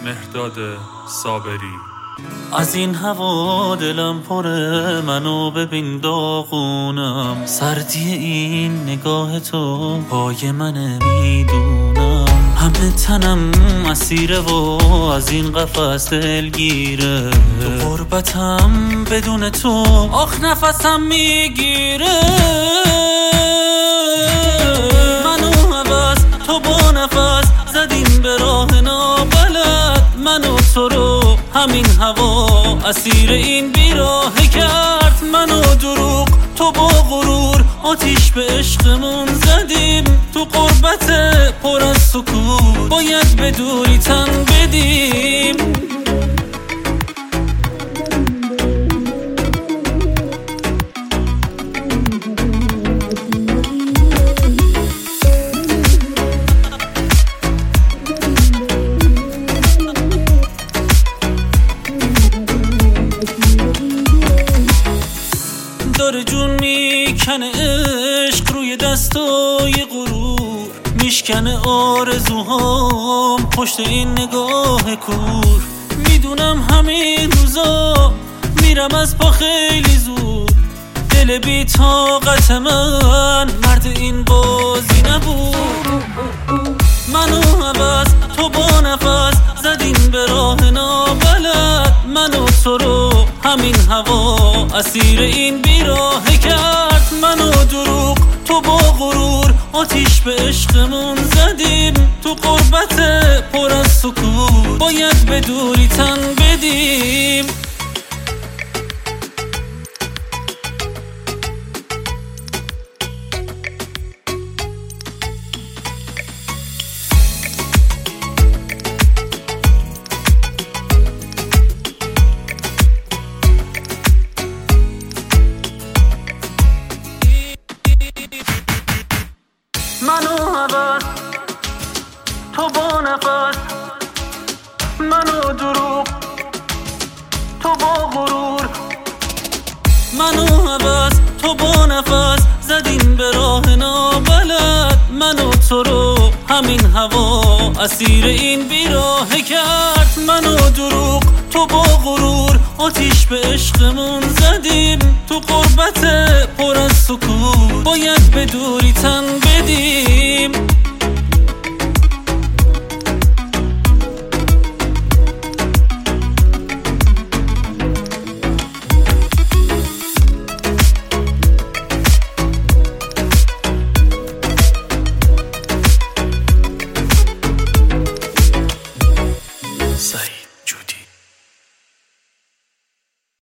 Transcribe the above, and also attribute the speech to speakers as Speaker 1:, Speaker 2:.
Speaker 1: مهرداد صابری.
Speaker 2: از این هوا دلم پره، منو ببین داغونم، سردی این نگاه تو پای منه میدونم، همه تنم اسیره و از این قفس دلگیره، تو غربتم بدون تو آخ نفسم میگیره، منو عوض تو با نفس زدیم به راه نابلد، منو تو رو همین هوا اسیر این بیراهه کرد، منو دروغ تو با غرور آتیش به عشقمون زدیم، تو غربت پر از سکوت باید به دوری تن بدیم. داره جون میکنه عشق روی دستای غرور، میشکنه آرزوهام پشت این نگاه کور، میدونم همین روزا میرم از پا خیلی زود، دل بی طاقت من مرد این بازی نبود، منو عوض تو با نفس زدیم به راه نابلد، منو تو رو همین هوا اسیر این بیراهه کرد، منو دروغ تو با غرور آتیش به عشقمون زدیم، تو غربت پر از سکوت باید به دوری تن بدیم. منو عوض تو با نفس، منو دروغ تو با غرور، منو عوض تو با نفس زدیم به راه نابلد، منو تو رو همین هوا اسیر این بیراهه کرد، منو دروغ تو با غرور آتیش به عشقمون زدیم، تو غربت پر از سکوت باید به دوری تن بدیم. Say